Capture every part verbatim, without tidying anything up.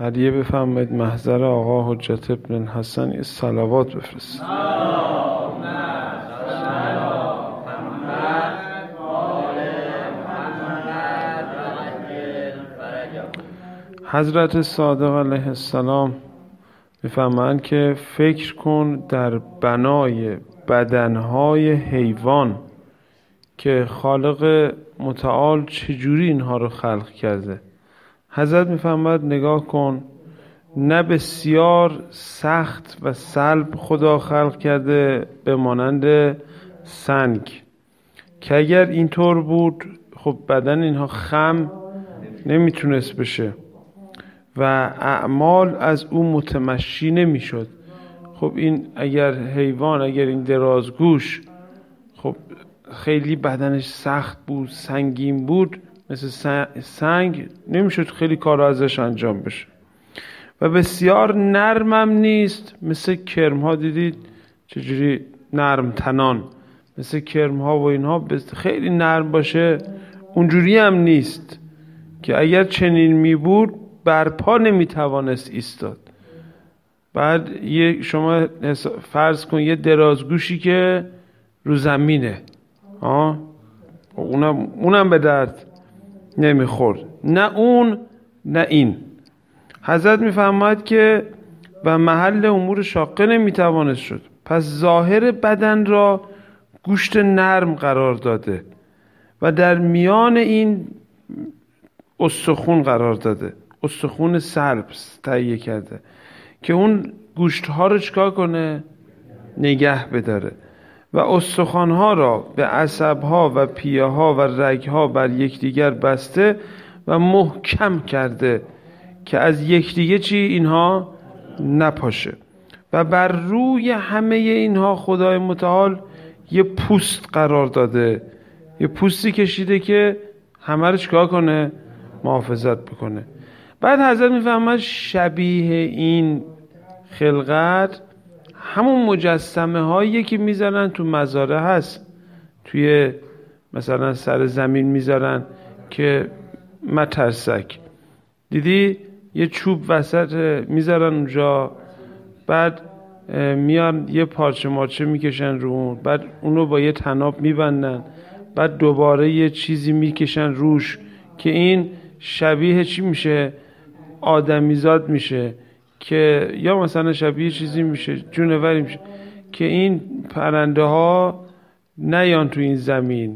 هدیه بفرمایید محضر آقا حجت ابن حسن یه صلوات بفرست. حضرت صادق علیه السلام میفهمند که فکر کن در بنای بدنهای حیوان که خالق متعال چجوری اینها رو خلق کرده. حضرت میفهمد نگاه کن، نه بسیار سخت و صلب خدا خلق کرده به مانند سنگ که اگر اینطور بود خب بدن اینها خم نمیتونست بشه و اعمال از او متمشی نمیشد. خب این اگر حیوان، اگر این درازگوش خب خیلی بدنش سخت بود، سنگین بود، مثل سنگ نمیشد خیلی کار ازش انجام بشه و بسیار نرمم نیست، مثل کرم ها دیدید چجوری نرم تنان، مثل کرم ها و اینها خیلی نرم باشه اونجوری هم نیست که اگر چنین می بود برپا نمی توانست ایستاد. بعد یه شما فرض کن یه درازگوشی که رو زمینه، ها اونم اونم به درد نمیخورد، نه اون نه این. حضرت میفهمد که و محل امور شاقه نمیتوانست شد، پس ظاهر بدن را گوشت نرم قرار داده و در میان این استخون قرار داده، استخون صلب تهیه کرده که اون گوشت ها رو چکار کنه؟ نگه بداره و استخوان ها را به عصب ها و پیه ها و رگ ها بر یکدیگر بسته و محکم کرده که از یکدیگه چی اینها نپاشه و بر روی همه اینها خدای متعال یه پوست قرار داده، یه پوستی کشیده که همه رو چکار کنه؟ محافظت بکنه. بعد حضرت میفهمد شبیه این خلقت همون مجسمه هایی که میذارن تو مزاره هست، توی مثلا سر زمین میذارن که مترسک دیدی یه چوب وسط میذارن اونجا، بعد میان یه پارچه مارچه میکشن رو اون، بعد اونو با یه طناب میبندن، بعد دوباره یه چیزی میکشن روش که این شبیه چی میشه؟ آدمیزاد میشه، که یا مثلا شبیه چیزی میشه، جونوری میشه که این پرنده ها نیان تو این زمین،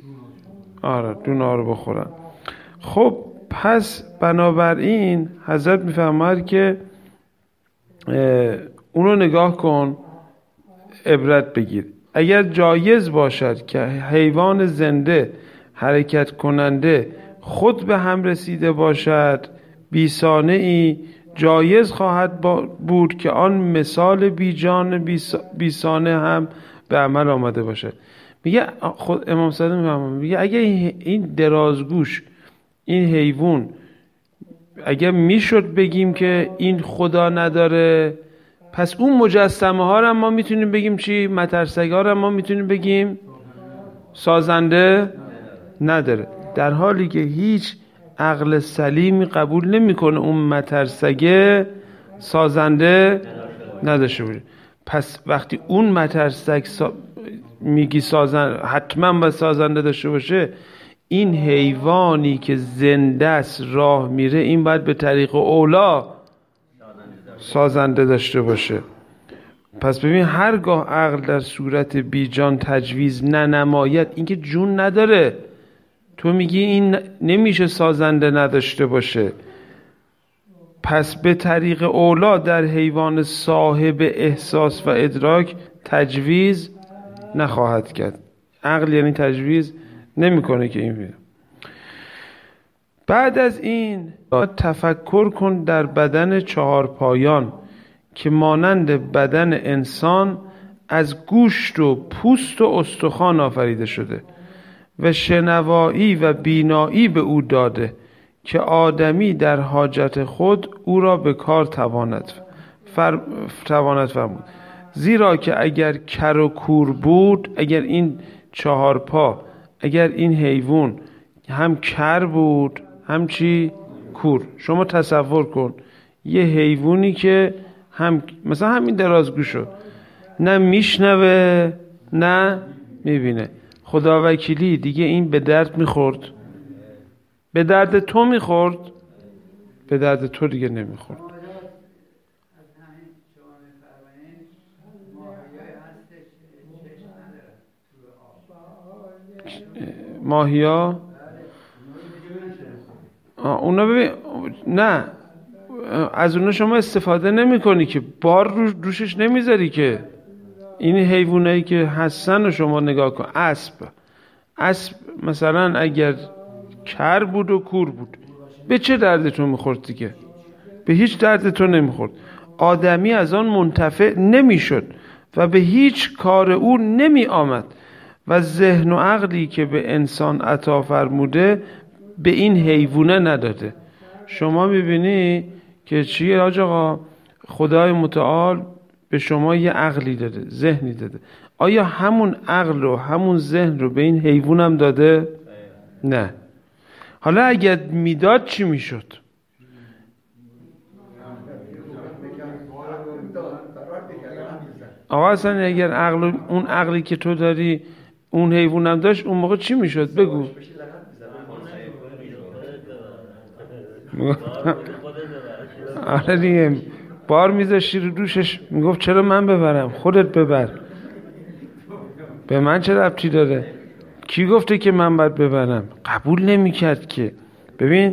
آره دونا رو بخورن. خب پس بنابراین حضرت میفهمد که اونو نگاه کن، عبرت بگیر. اگر جایز باشد که حیوان زنده حرکت کننده خود به هم رسیده باشد، بیسانه ای جایز خواهد بود که آن مثال بیجان بیسانه هم به عمل آمده باشد. میگه خود امام صادق میفهمه، میگه اگه این درازگوش، این حیوان، اگه میشد بگیم که این خدا نداره، پس اون مجسمه ها رو ما میتونیم بگیم چی؟ مترسک ها رو ما میتونیم بگیم سازنده نداره، در حالی که هیچ عقل سلیمی قبول نمیکنه اون مترسگه سازنده نداشته باشه. پس وقتی اون مترسگ سا... میگی سازنده حتما باید سازنده داشته باشه، این حیوانی که زنده است راه میره این باید به طریق اولا سازنده داشته باشه. پس ببین هرگاه عقل در صورت بیجان تجویز ننماید، این که جون نداره، تو میگی این نمیشه سازنده نداشته باشه، پس به طریق اولا در حیوان صاحب احساس و ادراک تجویز نخواهد کرد. عقل یعنی تجویز نمیکنه که این بیده. بعد از این تفکر کن در بدن چهار پایان که مانند بدن انسان از گوشت و پوست و استخوان آفریده شده و شنوایی و بینایی به او داده که آدمی در حاجت خود او را به کار تواند فر... تواند فرمود. زیرا که اگر کر و کور بود، اگر این چهار پا، اگر این حیوان هم کر بود هم چی؟ کور. شما تصور کن یه حیوانی که هم مثلا همین درازگوشو نه میشنوه نه میبینه، خدا وکیلی دیگه این به درد میخورد؟ به درد تو میخورد؟ به درد تو دیگه نمیخورد. ماهیا اونا ببین نه از اونا شما استفاده نمی کنی که، بار روش روشش نمیذاری که. این حیوانایی که هستن رو شما نگاه کن. اسب اسب مثلا اگر کر بود و کور بود به چه دردتون میخورد دیگه؟ به هیچ دردتون نمیخورد. آدمی از آن منتفع نمیشد و به هیچ کار او نمی آمد و ذهن و عقلی که به انسان عطا فرموده به این حیوانه نداده. شما میبینی که چیه حاج آقا؟ خدای متعال به شما یه عقلی داده، ذهنی داده. آیا همون عقل و همون ذهن رو به این حیوان هم داده؟ نه. حالا اگر میداد چی میشد؟ آقا اصلا اگر عقل، اون عقلی که تو داری اون حیوان هم داشت، اون موقع چی میشد؟ بگو. آره دیگه، بار میذاشتی رو دوشش، میگفت چرا من ببرم؟ خودت ببر، به من چه ربطی داره؟ کی گفته که من باید ببرم؟ قبول نمیکرد که. ببین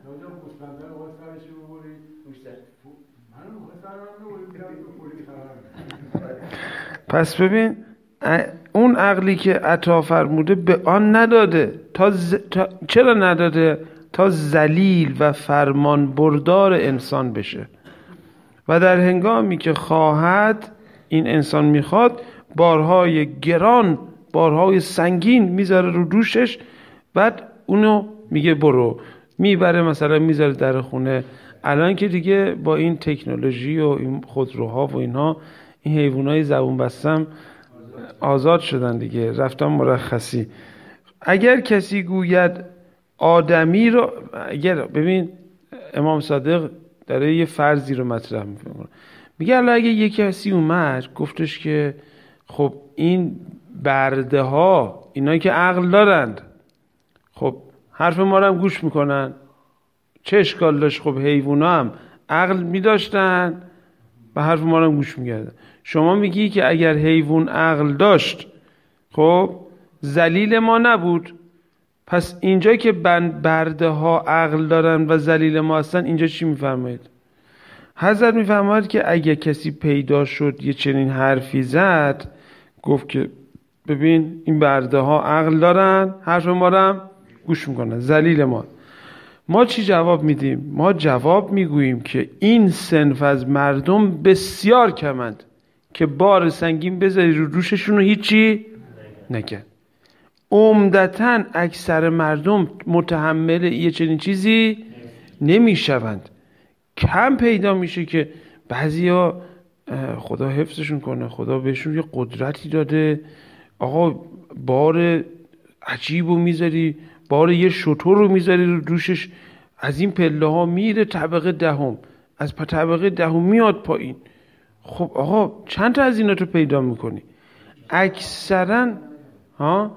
پس ببین اون عقلی که عطا فرموده به آن نداده تا, ز... تا... چرا نداده؟ تا ذلیل و فرمان بردار انسان بشه و در هنگامی که خواهد، این انسان میخواد، بارهای گران، بارهای سنگین میذاره رو دوشش، بعد اونو میگه برو، میبره مثلا میذاره در خونه. الان که دیگه با این تکنولوژی و این خودروها و اینها، این حیوانای زبون بستم آزاد شدن دیگه، رفتن مرخصی. اگر کسی گوید آدمی رو، اگر ببین امام صادق داره یه فرضی رو مطرح میکنه، میگه الان اگه یه کسی اومد گفتش که خب این برده ها، اینا که عقل دارند، خب حرف ما رو هم گوش میکنن، چه اشکال داشت؟ خب حیوونا هم عقل میداشتن و حرف ما رو هم گوش میکردن. شما میگی که اگر حیوان عقل داشت، خب ذلیل ما نبود. پس اینجا که برده ها عقل دارن و ذلیل ما هستن، اینجا چی میفرمایید؟ حضرت میفرماید که اگه کسی پیدا شد یه چنین حرفی زد، گفت که ببین این برده ها عقل دارن، حرف ما رو هم گوش میکنن، ذلیل ما. ما چی جواب میدیم؟ ما جواب میگوییم که این صنف از مردم بسیار کمند که بار سنگین بذاری رو دوششون رو هیچی نکن. عمدتاً اکثر مردم متحمل یه چنین چیزی نمیشوند. کم پیدا میشه که بعضیا خدا حفظشون کنه، خدا بهشون یه قدرتی داده، آقا بار عجیب رو میذاری، بار یه شتر رو میذاری رو دوشش، از این پله ها میره طبقه دهم، از طبقه دهم میاد پایین. خب آقا چند تا از اینا تو پیدا میکنی؟ اکثرا ها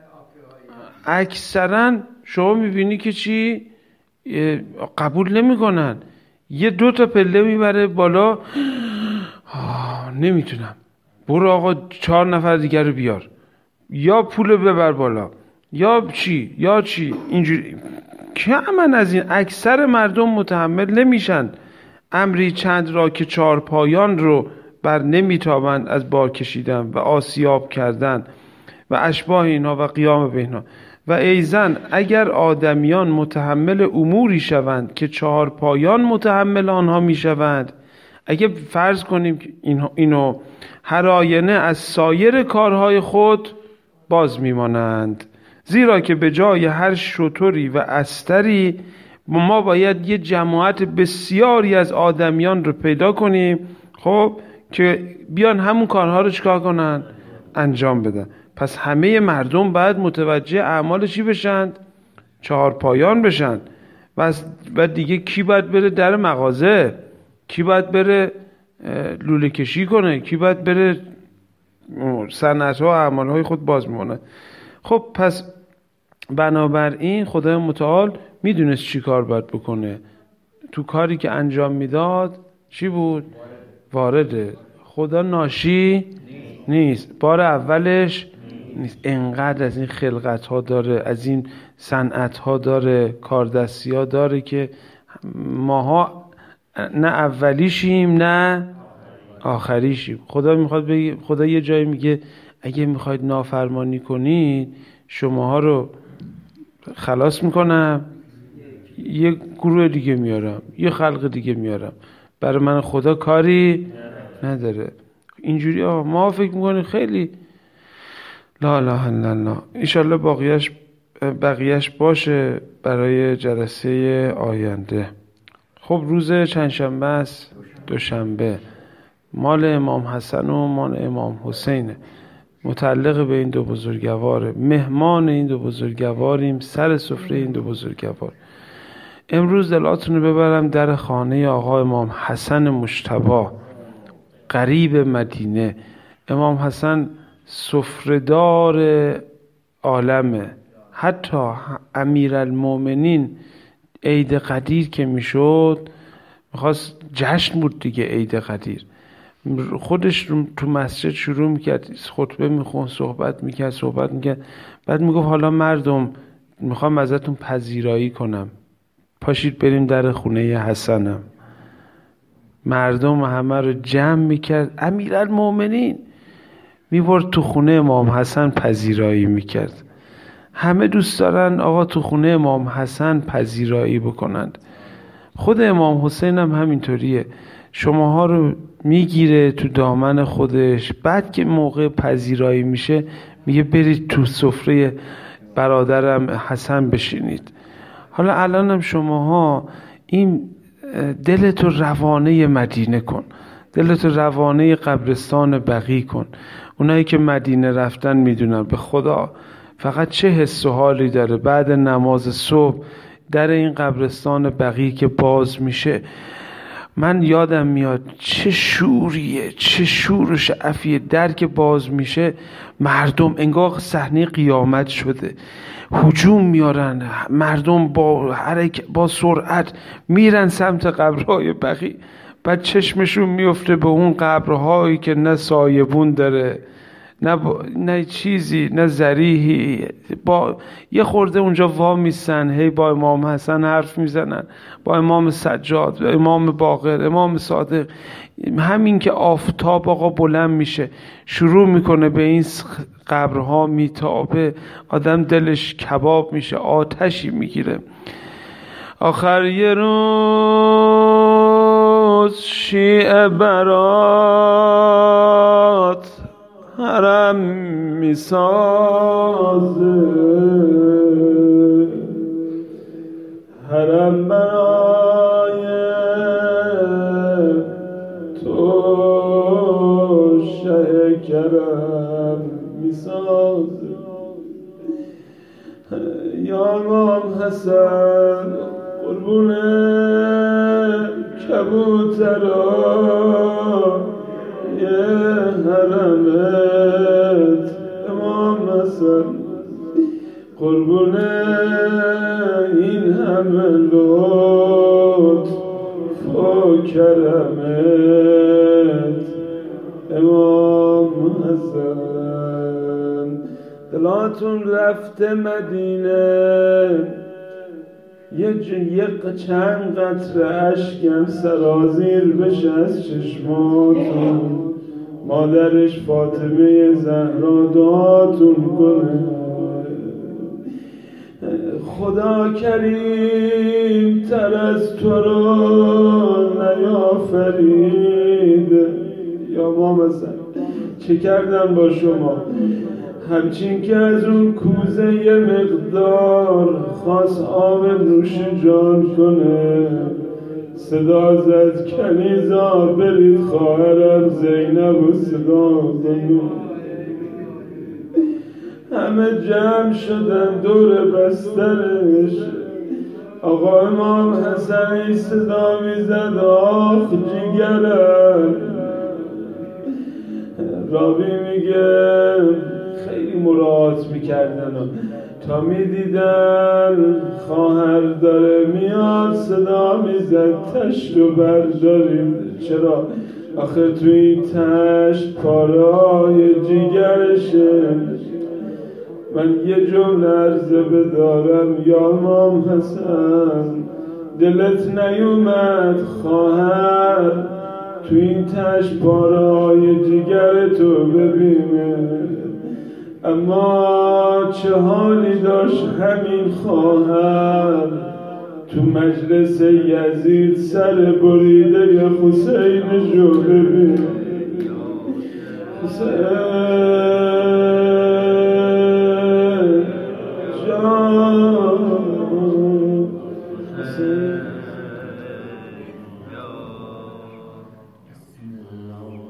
اکثرا شما میبینی که چی؟ قبول نمیکنن. یه دو تا پله میبره بالا، نمیتونم، برو آقا چهار نفر دیگر رو بیار، یا پول ببر بالا، یا چی یا چی اینجوری. کمن از این. اکثر مردم متحمل نمیشن امری چند را که چهار پایان رو بر نمیتابند از بار کشیدن و آسیاب کردن و اشباه اینها و قیام به اینها. و ایزن اگر آدمیان متحمل اموری شوند که چهار پایان متحمل آنها میشوند، اگه فرض کنیم که اینو هر آینه از سایر کارهای خود باز میمانند، زیرا که به جای هر شتری و استری ما باید یه جماعت بسیاری از آدمیان رو پیدا کنیم، خب که بیان همون کارها رو چیکار کنن؟ انجام بدن. پس همه مردم باید متوجه اعمال چی بشن؟ چهار پایان بشن. و دیگه کی باید بره در مغازه؟ کی باید بره لوله کشی کنه، کی باید بره صنعت ها و اعمال های خود باز میمونه. خب پس بنابراین خدای متعال میدونست چی کار باید بکنه. تو کاری که انجام میداد چی بود؟ وارده. خدا ناشی نیست، بار اولش نیست. انقدر از این خلقت ها داره، از این صنعت ها داره، کاردستی ها داره که ماها نه اولیشیم نه آخریشیم. خدا میخواد بگه، خدا یه جایی میگه اگه میخواید نافرمانی کنید شماها رو خلاص میکنم، یه گروه دیگه میارم، یه خلق دیگه میارم، برای من خدا کاری نداره. اینجوری آه ما فکر میکنیم خیلی لا اله الا الله. انشالله باقیش بقیهش باشه برای جلسه آینده. خب روز چند شنبه است؟ دوشنبه. مال امام حسن و مال امام حسینه، متعلق به این دو بزرگواره. مهمان این دو بزرگواریم، سر سفره این دو بزرگوار. امروز دلاتون رو ببرم در خانه آقا امام حسن مجتبی قریب مدینه. امام حسن سفره‌دار عالمه. حتی امیرالمومنین عید قدیر که میشد میخواست جشن بود دیگه، عید قدیر خودش تو مسجد شروع میکرد خطبه میخوند، صحبت میکرد صحبت میکرد بعد میگفت حالا مردم میخوام ازتون پذیرایی کنم، پاشید بریم در خونه حسنم. مردم همه رو جمع میکرد، امیرالمومنین میبرد تو خونه امام حسن پذیرایی میکرد. همه دوست دارن آقا تو خونه امام حسن پذیرایی بکنند. خود امام حسین هم همینطوریه، شماها رو میگیره تو دامن خودش، بعد که موقع پذیرایی میشه میگه برید تو سفره برادرم حسن بشینید. حالا الانم شماها این دلتو روانه مدینه کن، دلتو روانه قبرستان بقیع کن. اونایی که مدینه رفتن میدونن به خدا فقط چه حس و حالی داره بعد نماز صبح در این قبرستان بقیع که باز میشه. من یادم میاد چه شوریه، چه شور و شعفیه. در که باز میشه مردم انگار صحنه قیامت شده، هجوم میارن مردم، با حرکت با سرعت میرن سمت قبرهای بقیع. بعد چشمشون میفته به اون قبرهایی که نه سایبون داره، نه با... نه چیزی، نه ذریحی، با یه خورده اونجا وا میسن، هی با امام حسن حرف میزنن، با امام سجاد، امام باقر، امام صادق. همین که آفتاب آقا بلند میشه شروع میکنه به این قبرها میتابه، آدم دلش کباب میشه، آتشی میگیره. آخر یه روز شیعه برات حرم میسازه، حرم برای تو شه کرم میسازه. یا امام حسن قربون کبوترا یه حرمت، امام حسن قربون این همه لطف و کرمت، امام حسن. دلاتون رفته مدینه، یه یک چند قطره اشکم سرازیر بشه از چشماتون، مادرش فاطمه زهرا دعاتون کنه. خدا کریم تر از تو رو نیافرید. یا امام حسن چه کردم با شما؟ همچین که از اون کوزه یه مقدار خواست آب نوش جان کنه، صدا زد کنیزا برید خواهرم زینب و صدا کنه. همه جمع شدن دور بسترش، آقا امام حسن صدا میزد آخ جیگرم. راوی میگه خیلی مراعات میکردن و تا میدیدن خواهر داره میاد صدا میزد تشت رو بردارید. چرا؟ آخه توی این تشت پارای جیگرشه. من یه جمله عرضه بدارم یا امام حسن، دلت نیومد خواهر تو این تشت پارای جگر تو ببینه؟ اما چه حالی داشت همین خواهر تو مجلس یزید سر بریده حسین جو ببینه. حسین